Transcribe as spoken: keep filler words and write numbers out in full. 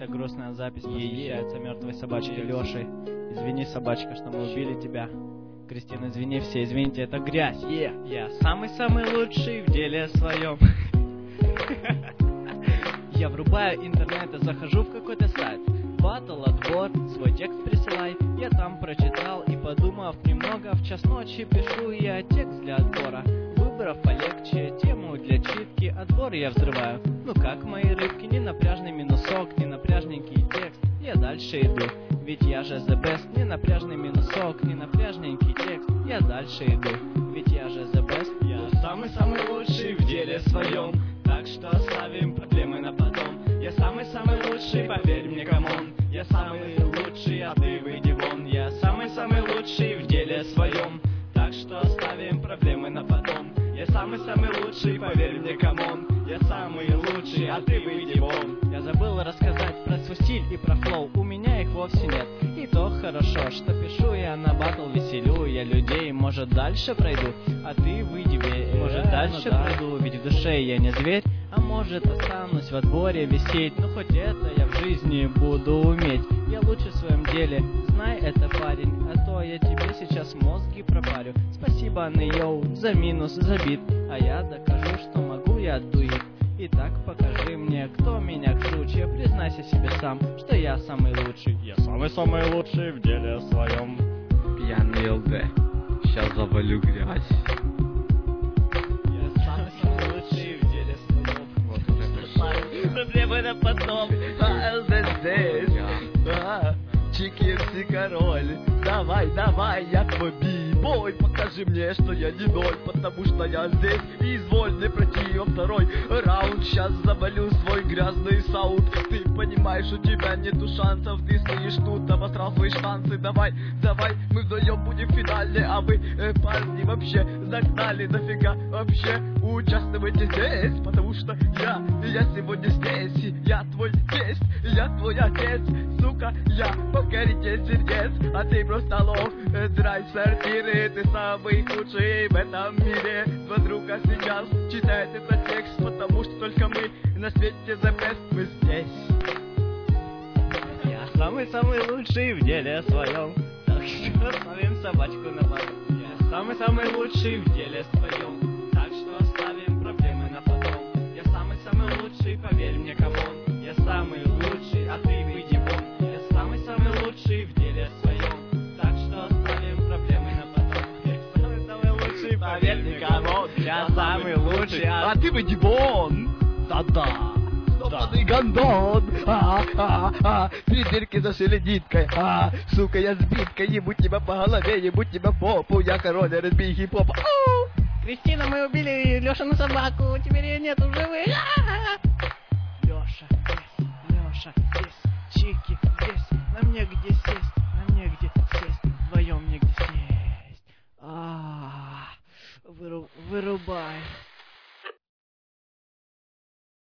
Эта грустная запись посвящается мертвой собачке Лешей. Извини, собачка, что мы убили тебя. Кристина, извини, все извините, это грязь. Yeah. Я самый-самый лучший в деле своем. Я врубаю интернет и захожу в какой-то сайт. Батл, отбор, свой текст присылай. Я там прочитал и, подумав немного, в час ночи пишу я текст для отбора. Выбрав полегче тему для читки, отбор я взрываю. Ну как, мои рыбки, не напряжный минусок, не напряжненький текст. Я дальше иду, ведь я же the best. Не напряжный минусок, не напряжненький текст. Я дальше иду, ведь я же the best. Я самый-самый лучший в деле своем, так что оставим проблемы на потом. Я самый-самый лучший, поверь мне, камон. Я самый лучший, а ты выйди вон. Я самый-самый лучший в деле своем, так что оставим проблемы на потом. Я самый-самый лучший, поверь мне, камон. Я самый лучший, а ты выйди вон. Я забыл рассказать про свой стиль и про флоу. У меня их вовсе нет, и то хорошо, что пишу я на батл, веселю я людей. Может, дальше пройду, а ты выйди верь. Может, дальше пройду, ведь в душе я не зверь. А может, останусь в отборе висеть. Ну хоть это я в жизни буду уметь. Я лучше в своем деле, знай это, парень. А то я тебе сейчас мозги пропарю. Спасибо, Нейоу, за минус, за бит. А я докажу, что могу я дует. Итак, покажи мне, кто меня круче. Признайся себе сам, что я самый лучший. Я самый-самый лучший в деле своем. Пьяный ЛД, сейчас завалю грязь. Я самый-самый лучший в деле своем. Вот уже проблемы на потом. А ЛД здесь. А, Чикерси король. Давай, давай, я твой би-бой. Покажи мне, что я не ноль, потому что я здесь. И изволь не пройти во второй раунд. Сейчас завалю свой грязный саунд. Ты понимаешь, у тебя нету шансов. Ты стоишь тут, обосрал свои шансы. Давай, давай, мы вдвоем будем в финале. А вы, э, парни, вообще загнали. Нафига вообще участвуйте здесь? Потому что я, я сегодня здесь. И я твой тесть, я твой отец. Сука, я покоритель сердец. А ты просто лох, э, драй сортиры. Ты самый худший в этом мире. Подруга сейчас читает этот текст, потому что только мы на свете the best, мы здесь. Я самый-самый лучший в деле своем, так что оставим собачку на потом. Я самый-самый лучший в деле своем, так что оставим проблемы на потом. Я самый-самый лучший, поверь мне, камон. Я самый лучший, а ты выйди вон. Я самый-самый лучший в деле своем, так что оставим проблемы на потом. Я самый-самый лучший, поверь мне, камон. Я самый лучший, а ты выйди вон. Да-да. Стопанный гондон. А, а, а, три дырки зашили ниткой. А, сука, я сбитка. Ебуть тебя по голове, ебуть тебя в попу. Я король эр энд би хип-хопа. Кристина, мы убили Лешину собаку, теперь ее нету в живых.